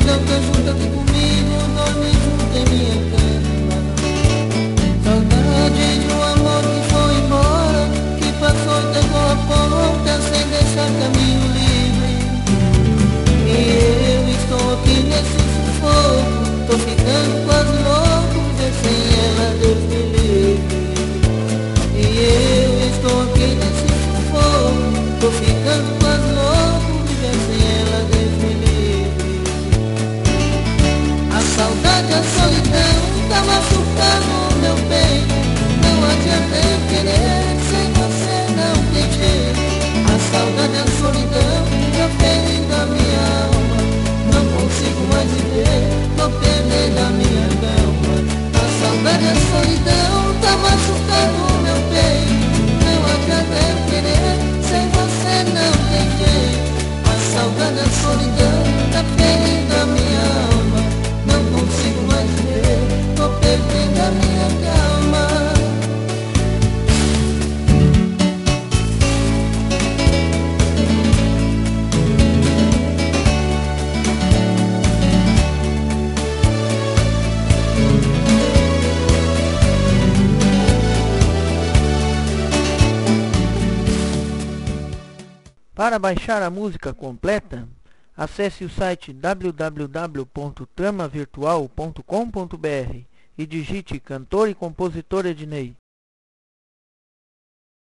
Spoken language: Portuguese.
solidão tá junto aqui comigo, dorme junto em minha cama. Saudade de um amor que foi embora, que passou e trancou a porta sem deixar caminho livre. E eu estou aqui nesse sufoco, tô ficando quase louco, viver sem ela, Deus me livre. E eu estou aqui nesse sufoco, tô ficando quase louco, viver sem ela, Deus me livre. A saudade, a solidão tá machucando o meu peito. Não adianta eu querer, sem você não tem jeito. A saudade, a solidão tá ferindo a minha alma. Não consigo mais viver, tô perdendo a minha calma. A saudade, a solidão tá machucando o meu peito. Não adianta eu querer, sem você não tem jeito. A saudade, a solidão tá ferindo a minha alma. Não consigo mais viver, tô perdendo a minha calma. Para baixar a música completa, acesse o site www.tramavirtual.com.br e digite cantor e compositor Ednei.